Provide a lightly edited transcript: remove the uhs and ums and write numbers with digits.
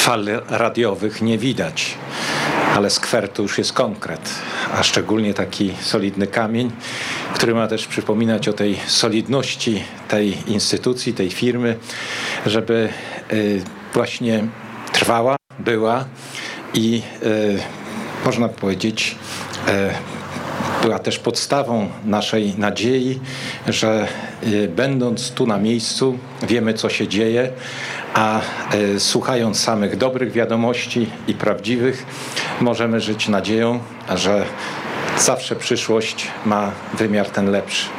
fal radiowych nie widać, ale skwer to już jest konkret, a szczególnie taki solidny kamień, który ma też przypominać o tej solidności tej instytucji, tej firmy, żeby właśnie trwała, była i można powiedzieć była też podstawą naszej nadziei, że będąc tu na miejscu wiemy, co się dzieje, a słuchając samych dobrych wiadomości i prawdziwych możemy żyć nadzieją, że zawsze przyszłość ma wymiar ten lepszy.